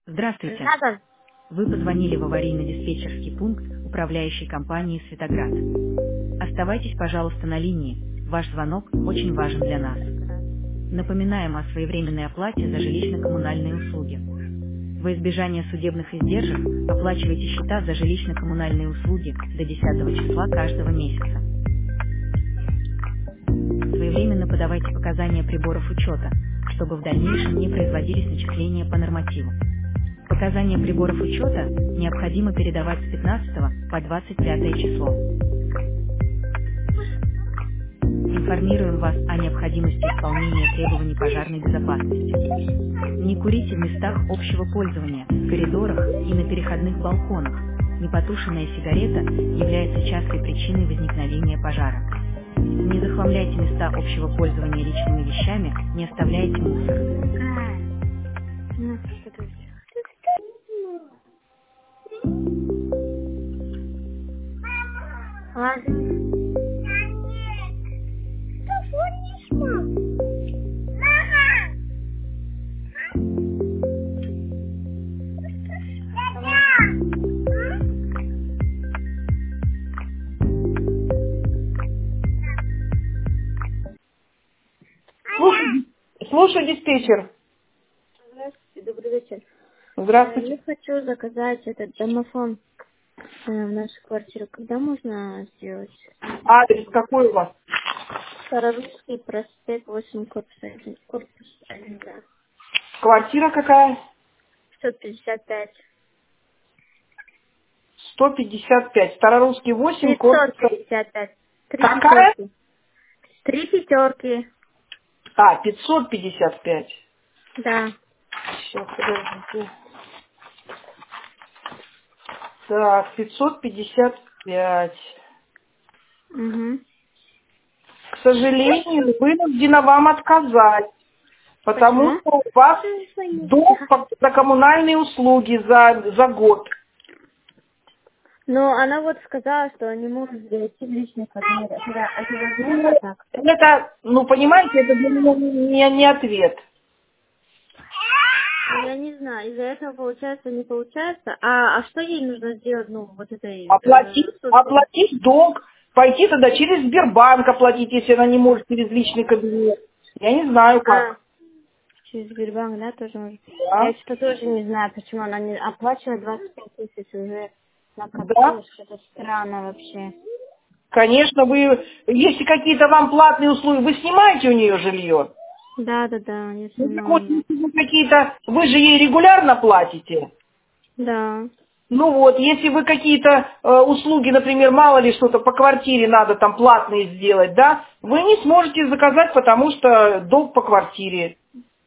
Здравствуйте. Надо. Вы позвонили в аварийно-диспетчерский пункт управляющей компании «Светоград». Оставайтесь, пожалуйста, на линии. Ваш звонок очень важен для нас. Напоминаем о своевременной оплате за жилищно-коммунальные услуги. Во избежание судебных издержек оплачивайте счета за жилищно-коммунальные услуги до 10 числа каждого месяца. Своевременно подавайте показания приборов учета, чтобы в дальнейшем не производились начисления по нормативу. Показания приборов учета необходимо передавать с 15 по 25 число. Информируем вас о необходимости исполнения требований пожарной безопасности. Не курите в местах общего пользования, в коридорах и на переходных балконах. Непотушенная сигарета является частой причиной возникновения пожара. Не захламляйте места общего пользования личными вещами, не оставляйте мусор. Ладно. Слушаю, диспетчер. Здравствуйте, добрый вечер. Здравствуйте. Я хочу заказать этот домофон в нашу квартиру. Когда можно сделать? Адрес какой у вас? Старорусский проспект 8, корпус 1, да. Квартира какая? 555. 155. Старорусский 8, корпус... 555. Какая? 3 пятерки. 555. Да. Сейчас, подождите. Так, 555. Угу. К сожалению, вынуждена вам отказать, потому Почему? что у вас долг за коммунальные услуги за год. Но она вот сказала, что не может зайти в личный кабинет. Это возможно так? Это, понимаете, это для меня не ответ. Я не знаю, из-за этого получается, не получается. А что ей нужно сделать, вот этой... Оплатить долг, пойти тогда через Сбербанк оплатить, если она не может через личный кабинет. Я не знаю как. Через Сбербанк, да, тоже может? Да. Я что-то тоже не знаю, почему она не оплачивает 25 тысяч уже Да. накопилось, что-то странно вообще. Конечно, если какие-то вам платные услуги, вы снимаете у нее жилье? Да, я Вот, снимаю. если вы вы же ей регулярно платите? Да. Если вы какие-то услуги, например, мало ли что-то по квартире надо там платные сделать, да, вы не сможете заказать, потому что долг по квартире.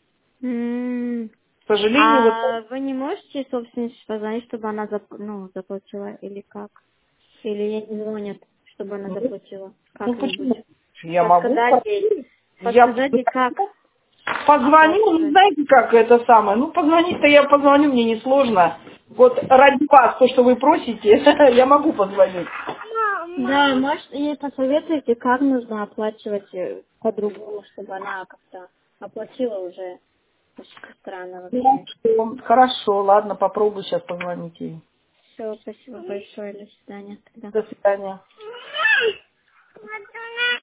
К сожалению, Вы не можете собственнице позвонить, чтобы она заплатила, или как? Или ей не звонят, чтобы она заплатила? почему? Как-нибудь. Я могу. Подсказать как? Позвоню, знаете, как это самое? Позвонить-то я позвоню, мне несложно. Вот ради вас, то, что вы просите, я могу позвонить. Да, может, ей посоветуете, как нужно оплачивать по-другому, чтобы она как-то оплатила уже. Очень странно вообще. Хорошо, ладно, попробую сейчас позвонить ей. Все, спасибо большое, до свидания тогда. До свидания.